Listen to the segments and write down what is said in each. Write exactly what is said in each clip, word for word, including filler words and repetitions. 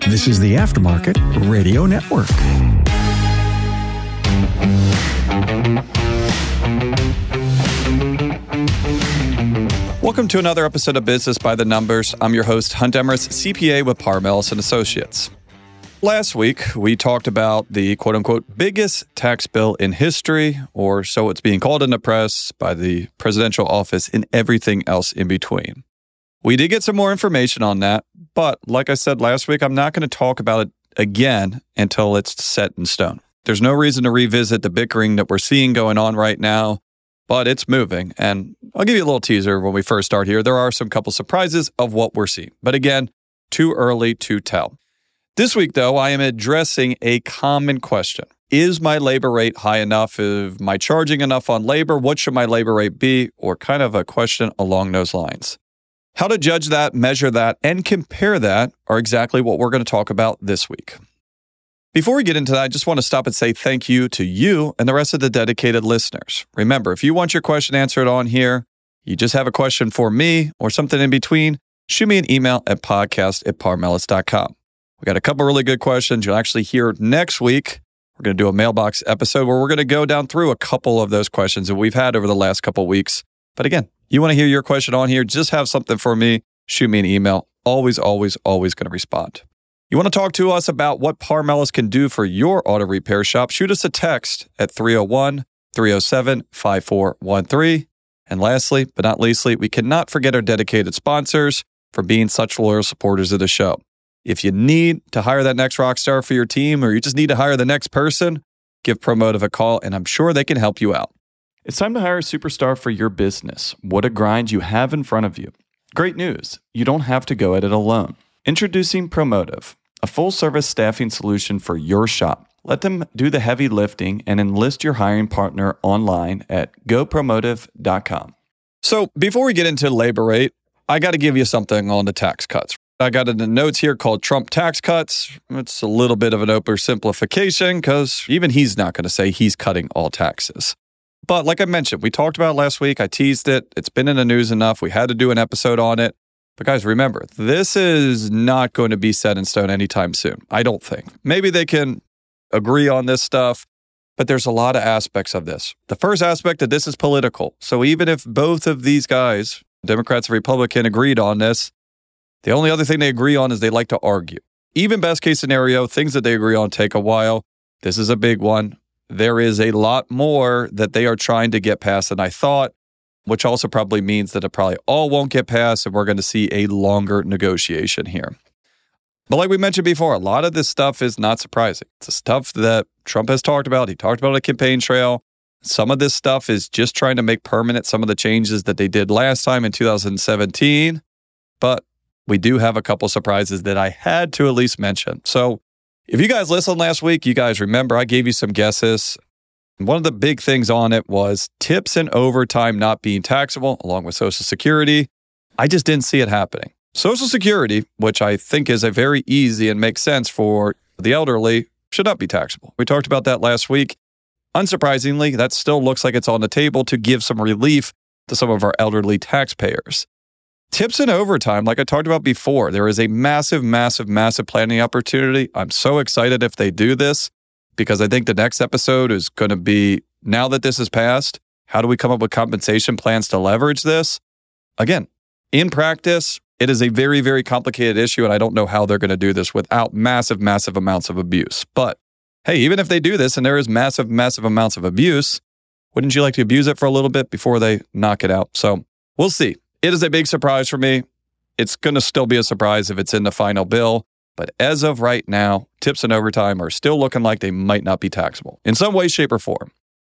This is the Aftermarket Radio Network. Welcome to another episode of Business by the Numbers. I'm your host, Hunt Emrys, C P A with Parmelis and Associates. Last week, we talked about the quote-unquote biggest tax bill in history, or so it's being called in the press by the presidential office, and everything else in between. We did get some more information on that, but like I said last week, I'm not going to talk about it again until it's set in stone. There's no reason to revisit the bickering that we're seeing going on right now, but it's moving. And I'll give you a little teaser when we first start here. There are some couple surprises of what we're seeing. But again, too early to tell. This week, though, I am addressing a common question. Is my labor rate high enough? Am I charging enough on labor? What should my labor rate be? Or kind of a question along those lines. How to judge that, measure that, and compare that are exactly what we're going to talk about this week. Before we get into that, I just want to stop and say thank you to you and the rest of the dedicated listeners. Remember, if you want your question answered on here, you just have a question for me or something in between, shoot me an email at podcast at parmelis dot com. We got a couple really good questions. You'll actually hear next week. We're going to do a mailbox episode where we're going to go down through a couple of those questions that we've had over the last couple of weeks. But again, you want to hear your question on here, just have something for me, shoot me an email. Always, always, always going to respond. You want to talk to us about what Parmelis can do for your auto repair shop, shoot us a text at three oh one, three oh seven, five four one three. And lastly, but not leastly, we cannot forget our dedicated sponsors for being such loyal supporters of the show. If you need to hire that next rock star for your team, or you just need to hire the next person, give Promotive a call, and I'm sure they can help you out. It's time to hire a superstar for your business. What a grind you have in front of you. Great news. You don't have to go at it alone. Introducing Promotive, a full-service staffing solution for your shop. Let them do the heavy lifting and enlist your hiring partner online at go promotive dot com. So before we get into labor rate, I got to give you something on the tax cuts. I got in the notes here called Trump tax cuts. It's a little bit of an oversimplification because even he's not going to say he's cutting all taxes. But like I mentioned, we talked about it last week. I teased it. It's been in the news enough. We had to do an episode on it. But guys, remember, this is not going to be set in stone anytime soon. I don't think. Maybe they can agree on this stuff, but there's a lot of aspects of this. The first aspect of this is political. So even if both of these guys, Democrats and Republican, agreed on this, the only other thing they agree on is they like to argue. Even best case scenario, things that they agree on take a while. This is a big one. There is a lot more that they are trying to get past than I thought, which also probably means that it probably all won't get passed and we're going to see a longer negotiation here. But like we mentioned before, a lot of this stuff is not surprising. It's the stuff that Trump has talked about. He talked about on a campaign trail. Some of this stuff is just trying to make permanent some of the changes that they did last time in two thousand seventeen. But we do have a couple surprises that I had to at least mention. So if you guys listened last week, you guys remember I gave you some guesses. One of the big things on it was tips and overtime not being taxable, along with Social Security. I just didn't see it happening. Social Security, which I think is a very easy and makes sense for the elderly, should not be taxable. We talked about that last week. Unsurprisingly, that still looks like it's on the table to give some relief to some of our elderly taxpayers. Tips and overtime, like I talked about before, there is a massive, massive, massive planning opportunity. I'm so excited if they do this because I think the next episode is going to be, now that this is passed, how do we come up with compensation plans to leverage this? Again, in practice, it is a very, very complicated issue, and I don't know how they're going to do this without massive, massive amounts of abuse. But hey, even if they do this and there is massive, massive amounts of abuse, wouldn't you like to abuse it for a little bit before they knock it out? So we'll see. It is a big surprise for me. It's going to still be a surprise if it's in the final bill. But as of right now, tips and overtime are still looking like they might not be taxable in some way, shape, or form.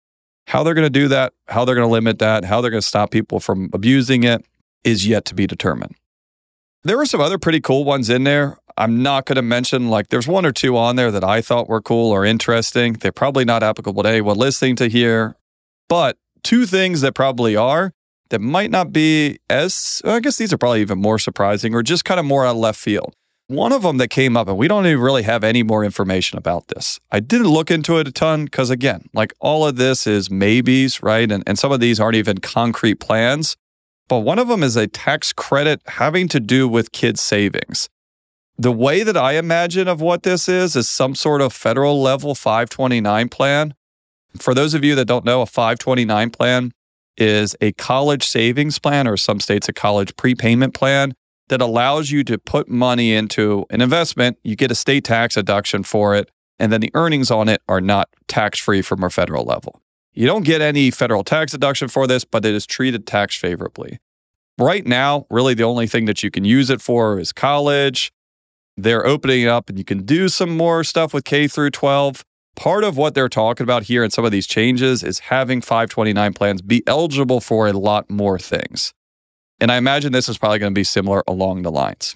How they're going to do that, how they're going to limit that, how they're going to stop people from abusing it is yet to be determined. There were some other pretty cool ones in there. I'm not going to mention, like there's one or two on there that I thought were cool or interesting. They're probably not applicable to anyone listening to here. But two things that probably are, that might not be as, I guess these are probably even more surprising or just kind of more out of left field. One of them that came up, and we don't even really have any more information about this. I didn't look into it a ton because, again, like all of this is maybes, right? And, and some of these aren't even concrete plans. But one of them is a tax credit having to do with kids' savings. The way that I imagine of what this is, is some sort of federal level five twenty-nine plan. For those of you that don't know, a five twenty-nine plan is a college savings plan, or some states a college prepayment plan, that allows you to put money into an investment. You get a state tax deduction for it, and then the earnings on it are not tax-free from a federal level. You don't get any federal tax deduction for this, but it is treated tax favorably. Right now, really the only thing that you can use it for is college. They're opening it up, and you can do some more stuff with K through twelve. Part of what they're talking about here in some of these changes is having five twenty-nine plans be eligible for a lot more things. And I imagine this is probably going to be similar along the lines.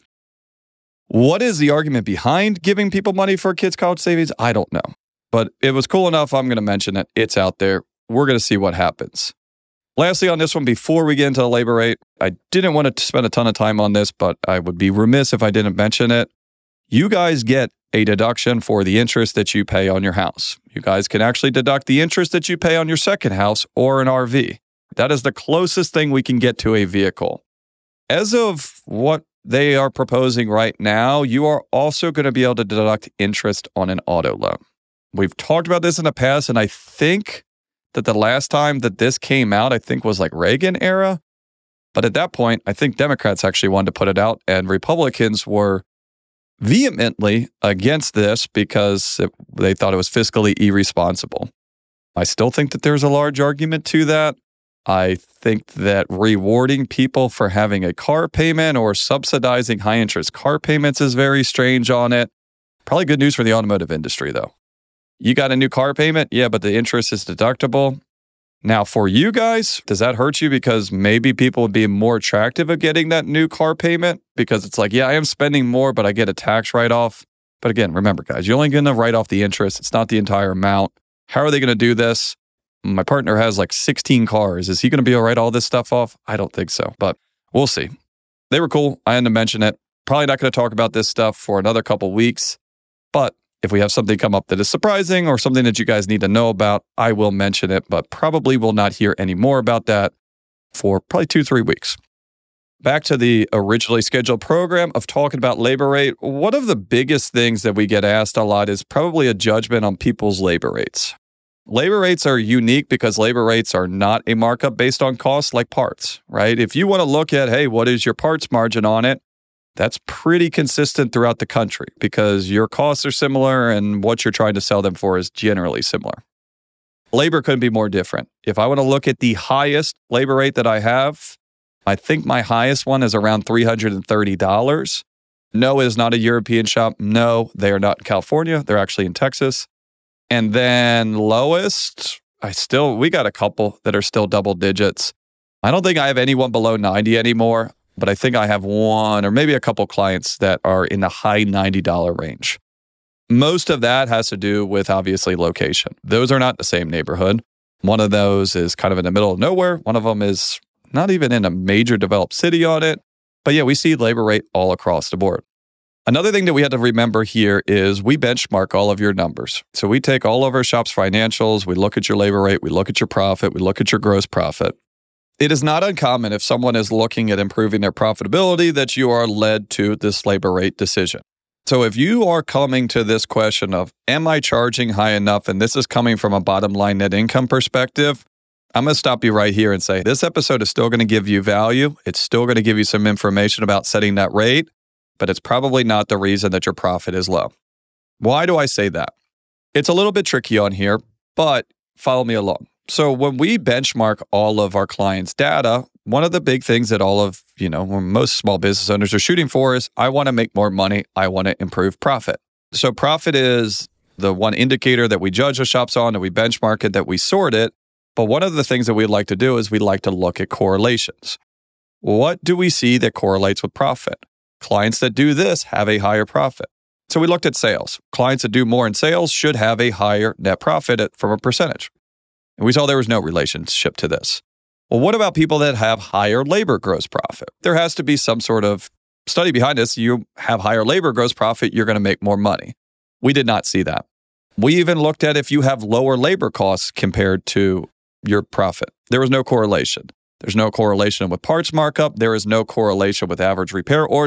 What is the argument behind giving people money for kids' college savings? I don't know. But it was cool enough, I'm going to mention it. It's out there. We're going to see what happens. Lastly, on this one, before we get into the labor rate, I didn't want to spend a ton of time on this, but I would be remiss if I didn't mention it. You guys get a deduction for the interest that you pay on your house. You guys can actually deduct the interest that you pay on your second house or an R V. That is the closest thing we can get to a vehicle. As of what they are proposing right now, you are also going to be able to deduct interest on an auto loan. We've talked about this in the past, and I think that the last time that this came out, I think was like Reagan era. But at that point, I think Democrats actually wanted to put it out, and Republicans were vehemently against this because it, they thought it was fiscally irresponsible. I still think that there's a large argument to that. I think that rewarding people for having a car payment or subsidizing high interest car payments is very strange on it. Probably good news for the automotive industry, though. You got a new car payment? Yeah, but the interest is deductible. Now, for you guys, does that hurt you because maybe people would be more attractive of getting that new car payment? Because it's like, yeah, I am spending more, but I get a tax write-off. But again, remember, guys, you're only going to write off the interest. It's not the entire amount. How are they going to do this? My partner has like sixteen cars. Is he going to be able to write all this stuff off? I don't think so, but we'll see. They were cool. I had to mention it. Probably not going to talk about this stuff for another couple weeks, but if we have something come up that is surprising or something that you guys need to know about, I will mention it, but probably will not hear any more about that for probably two, three weeks. Back to the originally scheduled program of talking about labor rate. One of the biggest things that we get asked a lot is probably a judgment on people's labor rates. Labor rates are unique because labor rates are not a markup based on costs like parts, right? If you want to look at, hey, what is your parts margin on it? That's pretty consistent throughout the country because your costs are similar and what you're trying to sell them for is generally similar. Labor couldn't be more different. If I want to look at the highest labor rate that I have, I think my highest one is around three hundred thirty dollars. No, it is not a European shop. No, they are not in California. They're actually in Texas. And then lowest, I still, we got a couple that are still double digits. I don't think I have anyone below ninety anymore. But I think I have one or maybe a couple clients that are in the high ninety dollars range. Most of that has to do with, obviously, location. Those are not the same neighborhood. One of those is kind of in the middle of nowhere. One of them is not even in a major developed city on it. But yeah, we see labor rate all across the board. Another thing that we had to remember here is we benchmark all of your numbers. So we take all of our shop's financials, we look at your labor rate, we look at your profit, we look at your gross profit. It is not uncommon if someone is looking at improving their profitability that you are led to this labor rate decision. So if you are coming to this question of, am I charging high enough? And this is coming from a bottom line net income perspective, I'm going to stop you right here and say, this episode is still going to give you value. It's still going to give you some information about setting that rate, but it's probably not the reason that your profit is low. Why do I say that? It's a little bit tricky on here, but follow me along. So when we benchmark all of our clients' data, one of the big things that all of, you know, most small business owners are shooting for is, I want to make more money. I want to improve profit. So profit is the one indicator that we judge the shops on, that we benchmark it, that we sort it. But one of the things that we'd like to do is we'd like to look at correlations. What do we see that correlates with profit? Clients that do this have a higher profit. So we looked at sales. Clients that do more in sales should have a higher net profit from a percentage. And we saw there was no relationship to this. Well, what about people that have higher labor gross profit? There has to be some sort of study behind this. You have higher labor gross profit, you're going to make more money. We did not see that. We even looked at if you have lower labor costs compared to your profit. There was no correlation. There's no correlation with parts markup. There is no correlation with average repair order.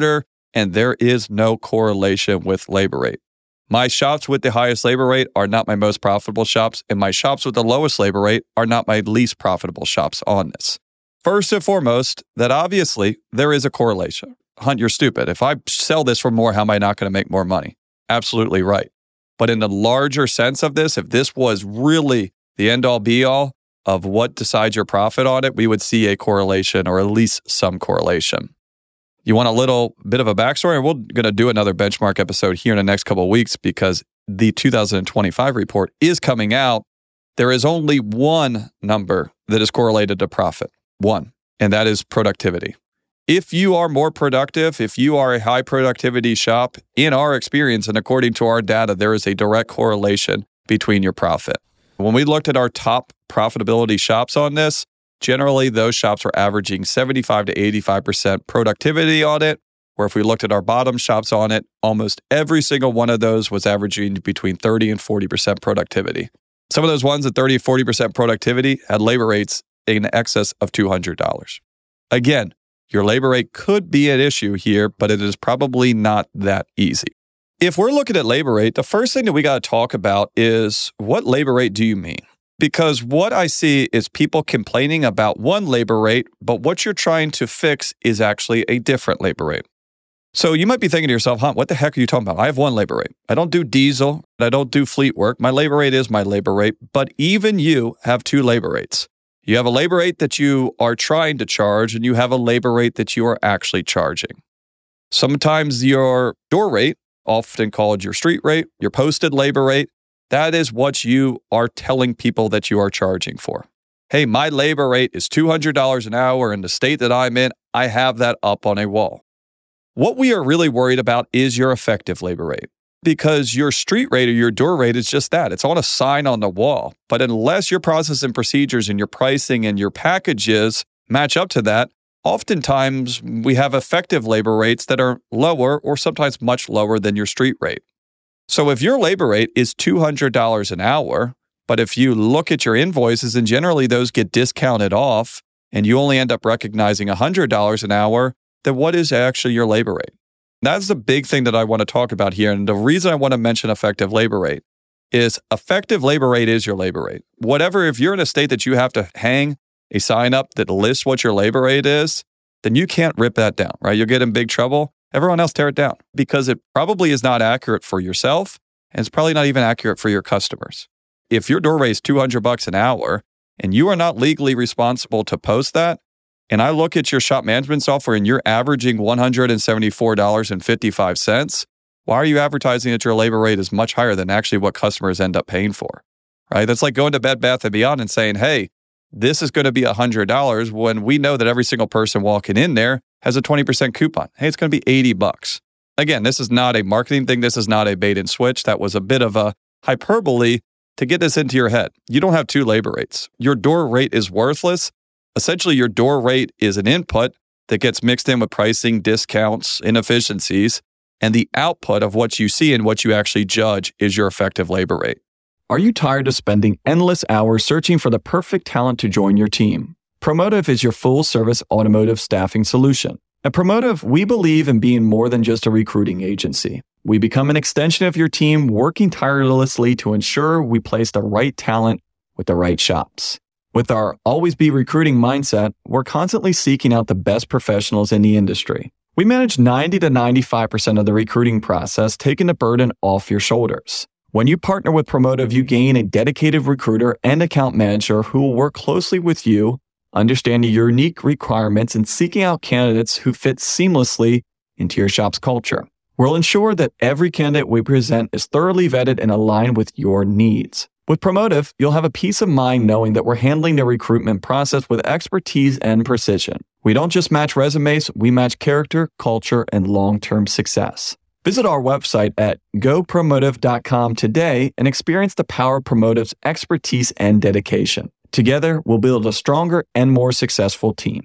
and there is no correlation with labor rate. My shops with the highest labor rate are not my most profitable shops, and my shops with the lowest labor rate are not my least profitable shops on this. First and foremost, that obviously there is a correlation. Hunt, you're stupid. If I sell this for more, how am I not going to make more money? Absolutely right. But in the larger sense of this, if this was really the end-all be-all of what decides your profit on it, we would see a correlation or at least some correlation. You want a little bit of a backstory? We're going to do another benchmark episode here in the next couple of weeks because the two thousand twenty-five report is coming out. There is only one number that is correlated to profit. One, and that is productivity. If you are more productive, if you are a high productivity shop, in our experience and according to our data, there is a direct correlation between your profit. When we looked at our top profitability shops on this, generally those shops were averaging seventy-five to eighty-five percent productivity on it, where if we looked at our bottom shops on it, almost every single one of those was averaging between thirty and forty percent productivity. Some of those ones at thirty to forty percent productivity had labor rates in excess of two hundred dollars. Again, your labor rate could be an issue here, but it is probably not that easy. If we're looking at labor rate, the first thing that we got to talk about is what labor rate do you mean? Because what I see is people complaining about one labor rate, but what you're trying to fix is actually a different labor rate. So you might be thinking to yourself, Hunt, what the heck are you talking about? I have one labor rate. I don't do diesel. I don't do fleet work. My labor rate is my labor rate, but even you have two labor rates. You have a labor rate that you are trying to charge, and you have a labor rate that you are actually charging. Sometimes your door rate, often called your street rate, your posted labor rate, that is what you are telling people that you are charging for. Hey, my labor rate is two hundred dollars an hour in the state that I'm in. I have that up on a wall. What we are really worried about is your effective labor rate, because your street rate or your door rate is just that. It's on a sign on the wall. But unless your process and procedures and your pricing and your packages match up to that, oftentimes we have effective labor rates that are lower or sometimes much lower than your street rate. So if your labor rate is two hundred dollars an hour, but if you look at your invoices and generally those get discounted off and you only end up recognizing one hundred dollars an hour, then what is actually your labor rate? That's the big thing that I want to talk about here. And the reason I want to mention effective labor rate is effective labor rate is your labor rate. Whatever, if you're in a state that you have to hang a sign up that lists what your labor rate is, then you can't rip that down, right? You'll get in big trouble. Everyone else tear it down because it probably is not accurate for yourself and it's probably not even accurate for your customers. If your door rate is two hundred bucks an hour and you are not legally responsible to post that, and I look at your shop management software and you're averaging one hundred seventy-four dollars and fifty-five cents, why are you advertising that your labor rate is much higher than actually what customers end up paying for, right? That's like going to Bed Bath and Beyond and saying, hey, this is going to be one hundred dollars when we know that every single person walking in there has a twenty percent coupon. Hey, it's going to be eighty bucks. Again, this is not a marketing thing. This is not a bait and switch. That was a bit of a hyperbole to get this into your head. You don't have two labor rates. Your door rate is worthless. Essentially, your door rate is an input that gets mixed in with pricing, discounts, inefficiencies, and the output of what you see and what you actually judge is your effective labor rate. Are you tired of spending endless hours searching for the perfect talent to join your team? Promotive is your full-service automotive staffing solution. At Promotive, we believe in being more than just a recruiting agency. We become an extension of your team, working tirelessly to ensure we place the right talent with the right shops. With our always be recruiting mindset, we're constantly seeking out the best professionals in the industry. We manage ninety to ninety-five percent of the recruiting process, taking the burden off your shoulders. When you partner with Promotive, you gain a dedicated recruiter and account manager who will work closely with you, understanding your unique requirements and seeking out candidates who fit seamlessly into your shop's culture. We'll ensure that every candidate we present is thoroughly vetted and aligned with your needs. With Promotive, you'll have a peace of mind knowing that we're handling the recruitment process with expertise and precision. We don't just match resumes, we match character, culture, and long-term success. Visit our website at go promotive dot com today and experience the power of Promotive's expertise and dedication. Together, we'll build a stronger and more successful team.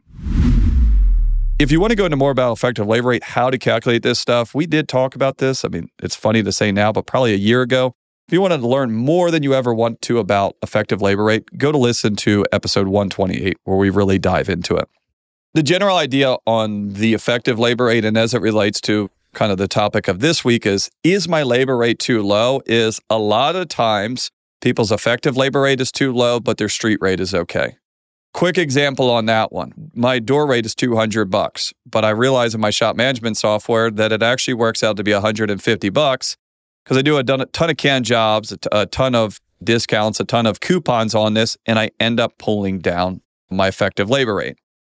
If you want to go into more about effective labor rate, how to calculate this stuff, we did talk about this. I mean, it's funny to say now, but probably a year ago. If you wanted to learn more than you ever want to about effective labor rate, go to listen to episode one twenty-eight, where we really dive into it. The general idea on the effective labor rate, and as it relates to kind of the topic of this week is, is my labor rate too low? Is a lot of times people's effective labor rate is too low, but their street rate is okay. Quick example on that one. My door rate is two hundred bucks, but I realize in my shop management software that it actually works out to be one hundred fifty bucks because I do a ton of canned jobs, a, t- a ton of discounts, a ton of coupons on this, and I end up pulling down my effective labor rate.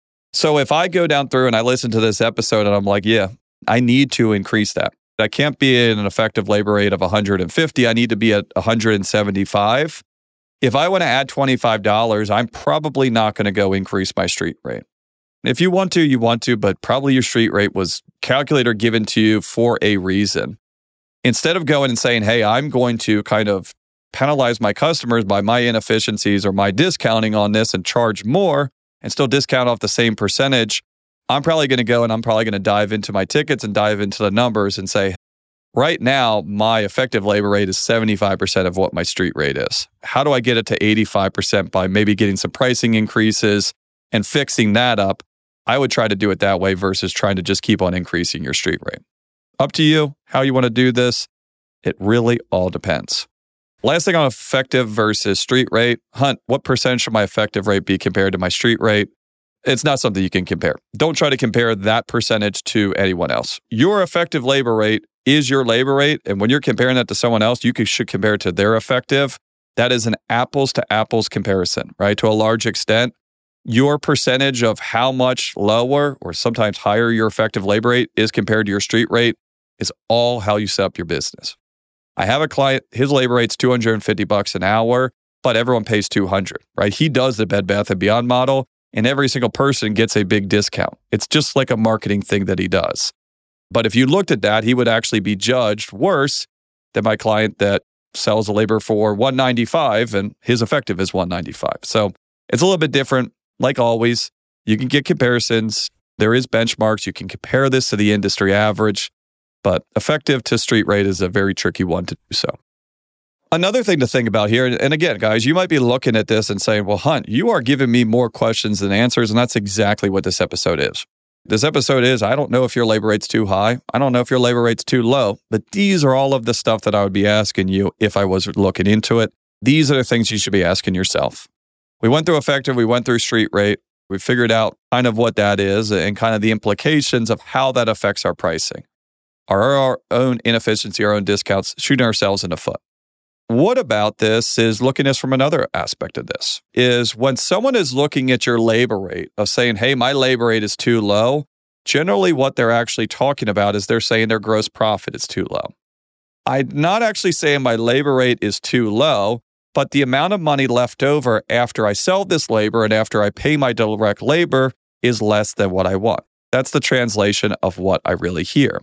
So if I go down through and I listen to this episode and I'm like, yeah, I need to increase that. I can't be at an effective labor rate of one hundred fifty. I need to be at one hundred seventy-five. If I want to add twenty-five dollars, I'm probably not going to go increase my street rate. If you want to, you want to, but probably your street rate was calculated or given to you for a reason. Instead of going and saying, hey, I'm going to kind of penalize my customers by my inefficiencies or my discounting on this and charge more and still discount off the same percentage, I'm probably going to go and I'm probably going to dive into my tickets and dive into the numbers and say, right now, my effective labor rate is seventy-five percent of what my street rate is. How do I get it to eighty-five percent by maybe getting some pricing increases and fixing that up? I would try to do it that way versus trying to just keep on increasing your street rate. Up to you how you want to do this. It really all depends. Last thing on effective versus street rate. Hunt, what percentage should my effective rate be compared to my street rate? It's not something you can compare. Don't try to compare that percentage to anyone else. Your effective labor rate is your labor rate. And when you're comparing that to someone else, you should compare it to their effective. That is an apples to apples comparison, right? To a large extent, your percentage of how much lower or sometimes higher your effective labor rate is compared to your street rate is all how you set up your business. I have a client, his labor rate's two hundred fifty bucks an hour, but everyone pays two hundred, right? He does the Bed Bath and Beyond model, and every single person gets a big discount. It's just like a marketing thing that he does. But if you looked at that, he would actually be judged worse than my client that sells the labor for one hundred ninety-five dollars and his effective is one hundred ninety-five dollars. So it's a little bit different. Like always, you can get comparisons. There is benchmarks. You can compare this to the industry average, but effective to street rate is a very tricky one to do so. Another thing to think about here, and again, guys, you might be looking at this and saying, well, Hunt, you are giving me more questions than answers, and that's exactly what this episode is. This episode is, I don't know if your labor rate's too high. I don't know if your labor rate's too low, but these are all of the stuff that I would be asking you if I was looking into it. These are the things you should be asking yourself. We went through effective, we went through street rate. We figured out kind of what that is and kind of the implications of how that affects our pricing. Are our own inefficiency, our own discounts, shooting ourselves in the foot? What about this is looking at this from another aspect of this, is when someone is looking at your labor rate of saying, hey, my labor rate is too low, generally what they're actually talking about is they're saying their gross profit is too low. I'm not actually saying my labor rate is too low, but the amount of money left over after I sell this labor and after I pay my direct labor is less than what I want. That's the translation of what I really hear.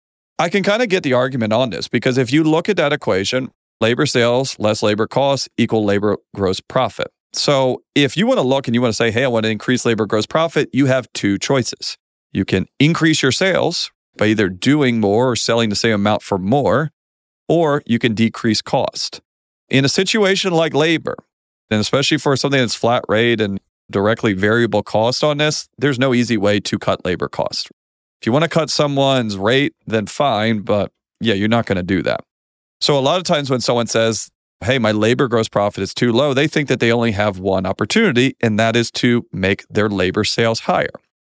I can kind of get the argument on this because if you look at that equation, labor sales less labor costs equal labor gross profit. So if you want to look and you want to say, hey, I want to increase labor gross profit, you have two choices. You can increase your sales by either doing more or selling the same amount for more, or you can decrease cost. In a situation like labor, and especially for something that's flat rate and directly variable cost on this, there's no easy way to cut labor cost. If you want to cut someone's rate, then fine, but yeah, you're not going to do that. So a lot of times when someone says, hey, my labor gross profit is too low, they think that they only have one opportunity, and that is to make their labor sales higher.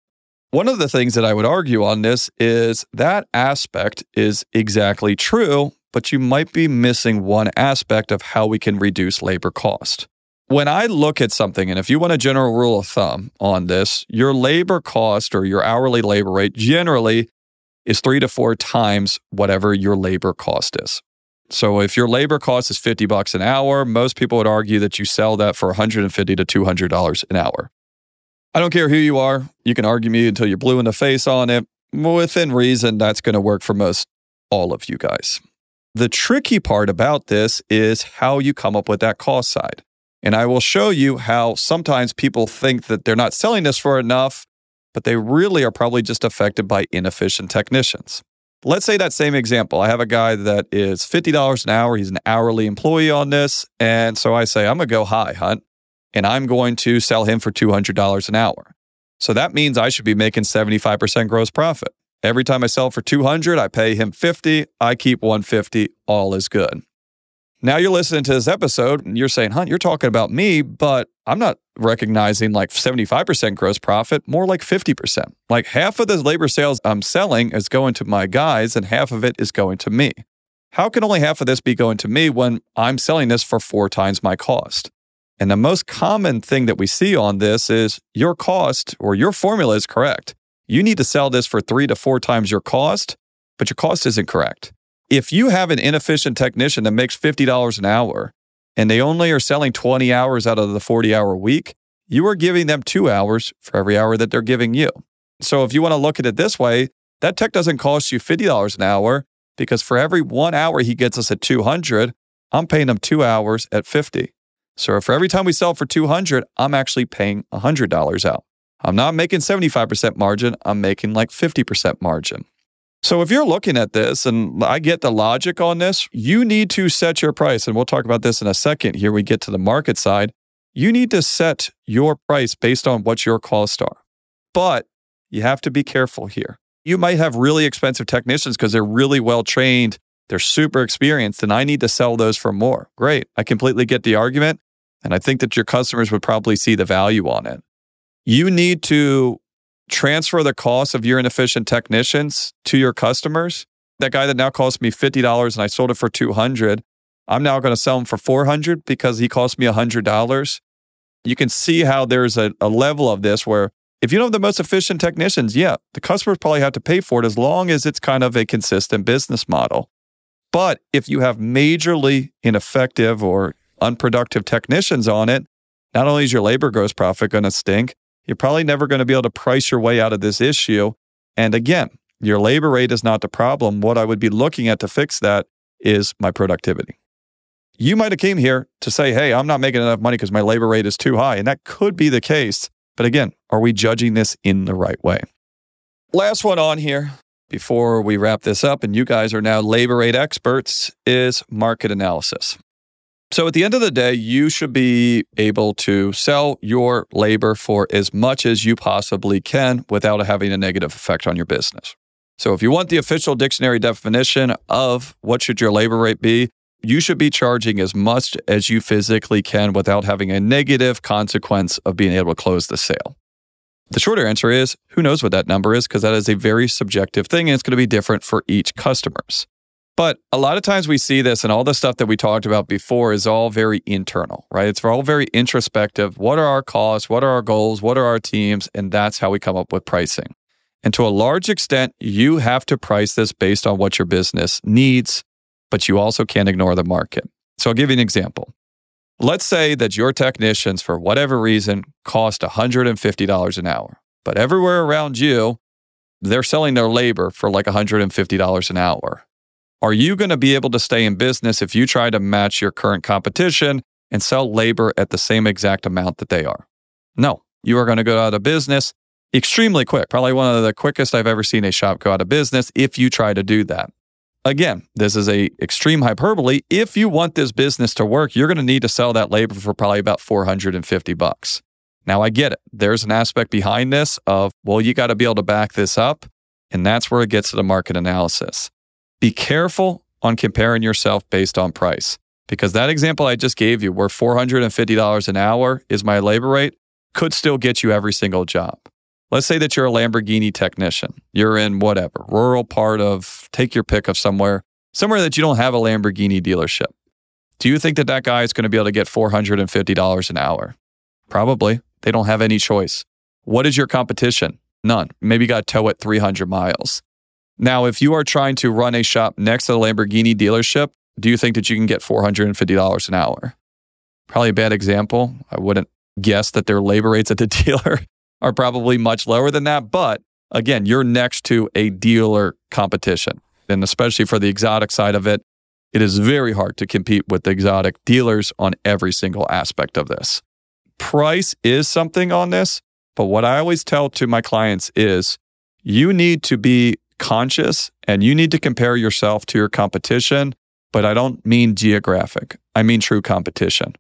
One of the things that I would argue on this is that aspect is exactly true, but you might be missing one aspect of how we can reduce labor cost. When I look at something, and if you want a general rule of thumb on this, your labor cost or your hourly labor rate generally is three to four times whatever your labor cost is. So if your labor cost is fifty bucks an hour, most people would argue that you sell that for one hundred fifty to two hundred dollars an hour. I don't care who you are. You can argue me until you're blue in the face on it. Within reason, that's going to work for most all of you guys. The tricky part about this is how you come up with that cost side. And I will show you how sometimes people think that they're not selling this for enough, but they really are probably just affected by inefficient technicians. Let's say that same example. I have a guy that is fifty dollars an hour. He's an hourly employee on this. And so I say, I'm going to go high, Hunt, and I'm going to sell him for two hundred dollars an hour. So that means I should be making seventy-five percent gross profit. Every time I sell for two hundred, I pay him fifty, I keep one hundred fifty, all is good. Now you're listening to this episode and you're saying, Hunt, you're talking about me, but I'm not recognizing like seventy-five percent gross profit, more like fifty percent. Like half of the labor sales I'm selling is going to my guys and half of it is going to me. How can only half of this be going to me when I'm selling this for four times my cost? And the most common thing that we see on this is your cost or your formula is correct. You need to sell this for three to four times your cost, but your cost isn't correct. If you have an inefficient technician that makes fifty dollars an hour and they only are selling twenty hours out of the forty-hour week, you are giving them two hours for every hour that they're giving you. So if you want to look at it this way, that tech doesn't cost you fifty dollars an hour because for every one hour he gets us at two hundred, I'm paying him two hours at fifty. So for every time we sell for two hundred, I'm actually paying one hundred dollars out. I'm not making seventy-five percent margin, I'm making like fifty percent margin. So if you're looking at this, and I get the logic on this, you need to set your price. And we'll talk about this in a second here. We get to the market side. You need to set your price based on what your costs are. But you have to be careful here. You might have really expensive technicians because they're really well trained. They're super experienced, and I need to sell those for more. Great. I completely get the argument. And I think that your customers would probably see the value on it. You need to transfer the cost of your inefficient technicians to your customers. That guy that now cost me fifty dollars and I sold it for two hundred dollars, I'm now going to sell him for four hundred dollars because he cost me one hundred dollars. You can see how there's a, a level of this where if you don't have the most efficient technicians, yeah, the customers probably have to pay for it as long as it's kind of a consistent business model. But if you have majorly ineffective or unproductive technicians on it, not only is your labor gross profit going to stink, you're probably never going to be able to price your way out of this issue. And again, your labor rate is not the problem. What I would be looking at to fix that is my productivity. You might have came here to say, hey, I'm not making enough money because my labor rate is too high. And that could be the case. But again, are we judging this in the right way? Last one on here before we wrap this up, and you guys are now labor rate experts, is market analysis. So at the end of the day, you should be able to sell your labor for as much as you possibly can without having a negative effect on your business. So if you want the official dictionary definition of what should your labor rate be, you should be charging as much as you physically can without having a negative consequence of being able to close the sale. The shorter answer is, who knows what that number is, because that is a very subjective thing and it's going to be different for each customers. But a lot of times we see this, and all the stuff that we talked about before is all very internal, right? It's all very introspective. What are our costs? What are our goals? What are our teams? And that's how we come up with pricing. And to a large extent, you have to price this based on what your business needs, but you also can't ignore the market. So I'll give you an example. Let's say that your technicians, for whatever reason, cost one hundred fifty dollars an hour, but everywhere around you, they're selling their labor for like one hundred fifty dollars an hour. Are you going to be able to stay in business if you try to match your current competition and sell labor at the same exact amount that they are? No, you are going to go out of business extremely quick. Probably one of the quickest I've ever seen a shop go out of business if you try to do that. Again, this is a extreme hyperbole. If you want this business to work, you're going to need to sell that labor for probably about four hundred fifty bucks. Now I get it. There's an aspect behind this of, well, you got to be able to back this up. And that's where it gets to the market analysis. Be careful on comparing yourself based on price, because that example I just gave you where four hundred fifty dollars an hour is my labor rate could still get you every single job. Let's say that you're a Lamborghini technician. You're in whatever, rural part of, take your pick of somewhere, somewhere that you don't have a Lamborghini dealership. Do you think that that guy is going to be able to get four hundred fifty dollars an hour? Probably. They don't have any choice. What is your competition? None. Maybe you got to tow it three hundred miles. Now, if you are trying to run a shop next to the Lamborghini dealership, do you think that you can get four hundred fifty dollars an hour? Probably a bad example. I wouldn't guess that their labor rates at the dealer are probably much lower than that. But again, you're next to a dealer competition. And especially for the exotic side of it, it is very hard to compete with the exotic dealers on every single aspect of this. Price is something on this, but what I always tell to my clients is you need to be conscious and you need to compare yourself to your competition, but I don't mean geographic. I mean true competition.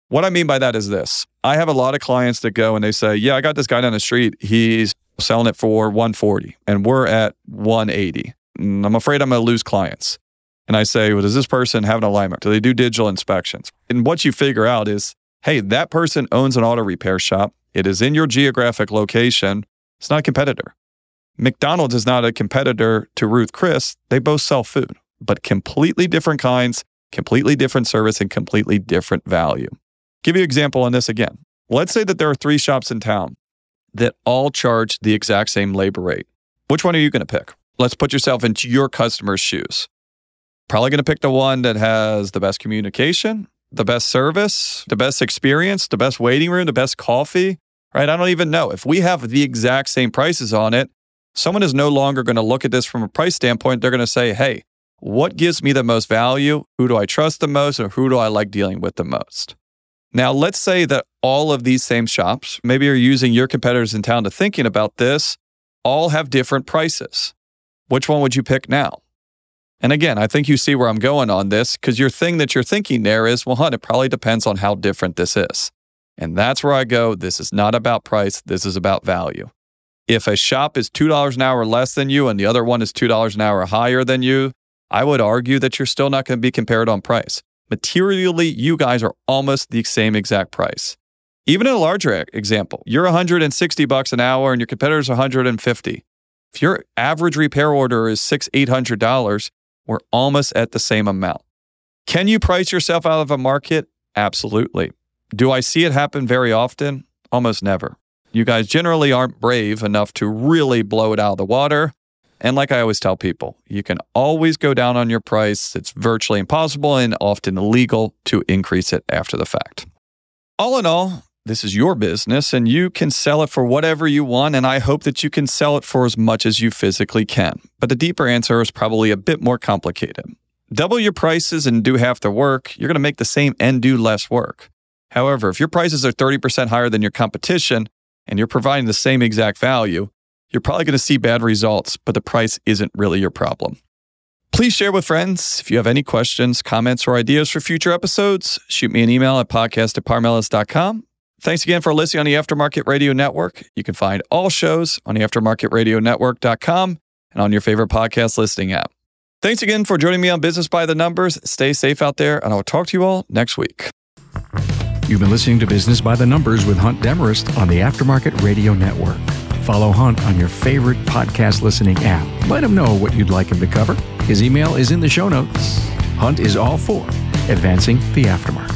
What I mean by that is this. I have a lot of clients that go and they say, yeah, I got this guy down the street. He's selling it for one forty and we're at one eighty. And I'm afraid I'm going to lose clients. And I say, well, does this person have an alignment? Do they do digital inspections? And what you figure out is, hey, that person owns an auto repair shop. It is in your geographic location. It's not a competitor. McDonald's is not a competitor to Ruth Chris. They both sell food, but completely different kinds, completely different service, and completely different value. Give you an example on this again. Let's say that there are three shops in town that all charge the exact same labor rate. Which one are you going to pick? Let's put yourself into your customer's shoes. Probably going to pick the one that has the best communication, the best service, the best experience, the best waiting room, the best coffee, right? I don't even know. If we have the exact same prices on it, someone is no longer going to look at this from a price standpoint. They're going to say, hey, what gives me the most value? Who do I trust the most? Or who do I like dealing with the most? Now, let's say that all of these same shops, maybe you're using your competitors in town to thinking about this, all have different prices. Which one would you pick now? And again, I think you see where I'm going on this because your thing that you're thinking there is, well, hun, it probably depends on how different this is. And that's where I go, this is not about price, this is about value. If a shop is two dollars an hour less than you and the other one is two dollars an hour higher than you, I would argue that you're still not going to be compared on price. Materially, you guys are almost the same exact price. Even in a larger example, you're one hundred sixty bucks an hour and your competitor's one hundred fifty. If your average repair order is six hundred, eight hundred dollars, we're almost at the same amount. Can you price yourself out of a market? Absolutely. Do I see it happen very often? Almost never. You guys generally aren't brave enough to really blow it out of the water. And like I always tell people, you can always go down on your price. It's virtually impossible and often illegal to increase it after the fact. All in all, this is your business and you can sell it for whatever you want. And I hope that you can sell it for as much as you physically can. But the deeper answer is probably a bit more complicated. Double your prices and do half the work. You're going to make the same and do less work. However, if your prices are thirty percent higher than your competition and you're providing the same exact value, you're probably going to see bad results, but the price isn't really your problem. Please share with friends. If you have any questions, comments, or ideas for future episodes, shoot me an email at podcast at parmelis dot com. Thanks again for listening on the Aftermarket Radio Network. You can find all shows on the aftermarket radio network dot com and on your favorite podcast listening app. Thanks again for joining me on Business by the Numbers. Stay safe out there, and I'll talk to you all next week. You've been listening to Business by the Numbers with Hunt Demarest on the Aftermarket Radio Network. Follow Hunt on your favorite podcast listening app. Let him know what you'd like him to cover. His email is in the show notes. Hunt is all for advancing the aftermarket.